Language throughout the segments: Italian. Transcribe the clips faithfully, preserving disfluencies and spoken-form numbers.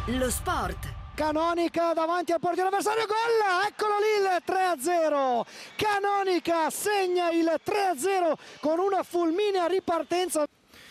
Lo sport. Canonica davanti al portiere avversario, gol! Eccolo lì il tre a zero. Canonica segna il tre a zero con una fulminea ripartenza.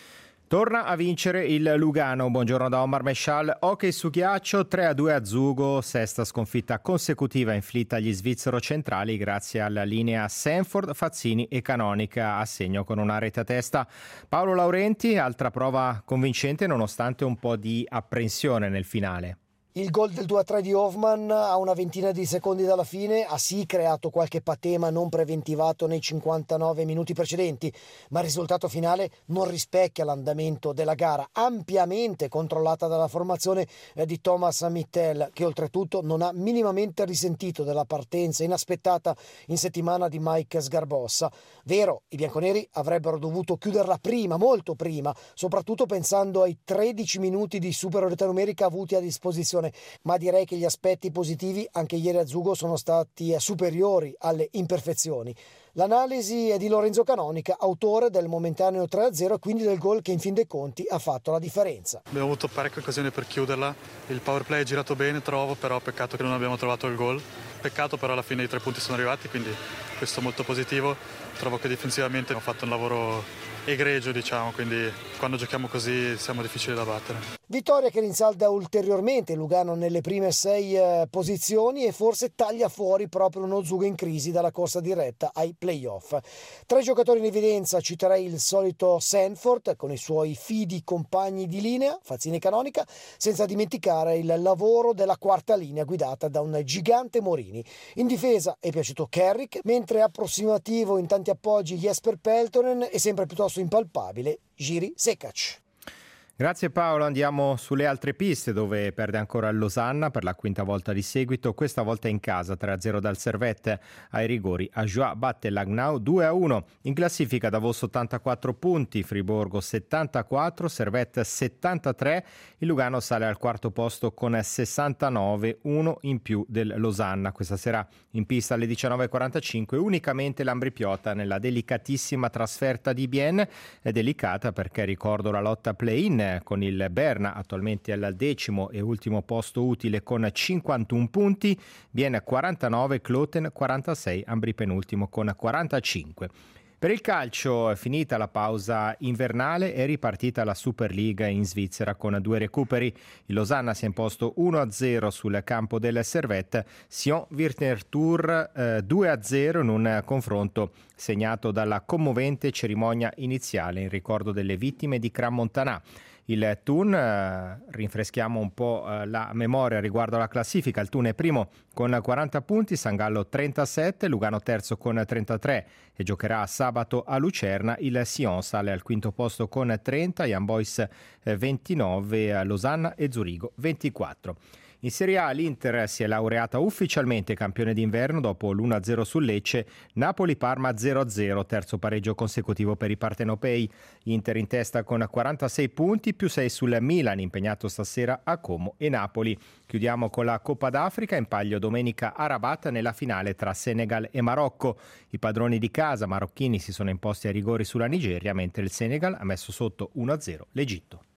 Torna a vincere il Lugano. Buongiorno da Omar Mescial. Hockey su ghiaccio, tre a due a Zugo, sesta sconfitta consecutiva inflitta agli svizzero centrali grazie alla linea Sanford, Fazzini e Canonica a segno con una rete a testa. Paolo Laurenti, altra prova convincente nonostante un po' di apprensione nel finale. Il gol del due a tre di Hoffman a una ventina di secondi dalla fine ha sì creato qualche patema non preventivato nei cinquantanove minuti precedenti, ma il risultato finale non rispecchia l'andamento della gara, ampiamente controllata dalla formazione di Thomas Mittel, che oltretutto non ha minimamente risentito della partenza inaspettata in settimana di Mike Sgarbossa. Vero, i bianconeri avrebbero dovuto chiuderla prima, molto prima, soprattutto pensando ai tredici minuti di superiorità numerica avuti a disposizione. Ma direi che gli aspetti positivi anche ieri a Zugo sono stati superiori alle imperfezioni. L'analisi è di Lorenzo Canonica, autore del momentaneo tre a zero e quindi del gol che in fin dei conti ha fatto la differenza. Abbiamo avuto parecchie occasioni per chiuderla, il power play è girato bene trovo, però peccato che non abbiamo trovato il gol. Peccato però alla fine i tre punti sono arrivati, quindi questo è molto positivo. Trovo che difensivamente abbiamo fatto un lavoro egregio, diciamo, quindi quando giochiamo così siamo difficili da battere. Vittoria che rinsalda ulteriormente Lugano nelle prime sei eh, posizioni e forse taglia fuori proprio uno Zugo in crisi dalla corsa diretta ai playoff. Tra i giocatori in evidenza citerei il solito Sanford con i suoi fidi compagni di linea, Fazzini e Canonica, senza dimenticare il lavoro della quarta linea guidata da un gigante Morini. In difesa è piaciuto Kerrick, mentre approssimativo in tanti appoggi Jesper Peltonen e sempre piuttosto impalpabile Jiri Sekac. Grazie Paolo, andiamo sulle altre piste dove perde ancora il Losanna per la quinta volta di seguito, questa volta in casa tre a zero dal Servette ai rigori. Ajoie batte Langnau due a uno, in classifica Davos ottantaquattro punti, Friburgo settantaquattro, Servette settantatré, il Lugano sale al quarto posto con sessantanove, uno in più del Losanna. Questa sera in pista alle diciannove e quarantacinque unicamente l'Ambripiota nella delicatissima trasferta di Bien, è delicata perché ricordo la lotta play-in con il Berna attualmente al decimo e ultimo posto utile con cinquantuno punti, Bien quarantanove, Kloten quarantasei, Ambri penultimo con quarantacinque. Per il calcio è finita la pausa invernale e ripartita la Superliga in Svizzera con due recuperi. Il Losanna si è imposto uno a zero sul campo del Servette, Sion Virtertour eh, due a zero in un confronto segnato dalla commovente cerimonia iniziale in ricordo delle vittime di Crans-Montana. Il Thun, eh, rinfreschiamo un po' eh, la memoria riguardo alla classifica, il Thun è primo con quaranta punti, San Gallo trentasette, Lugano terzo con trentatré e giocherà sabato a Lucerna, il Sion sale al quinto posto con trenta, Young Boys eh, ventinove, Losanna e Zurigo ventiquattro. In Serie A l'Inter si è laureata ufficialmente campione d'inverno dopo l'uno a zero sul Lecce, Napoli-Parma zero a zero, terzo pareggio consecutivo per i partenopei. Inter in testa con quarantasei punti, più sei sul Milan impegnato stasera a Como e Napoli. Chiudiamo con la Coppa d'Africa, in palio domenica a Rabat nella finale tra Senegal e Marocco. I padroni di casa marocchini si sono imposti ai rigori sulla Nigeria, mentre il Senegal ha messo sotto uno a zero l'Egitto.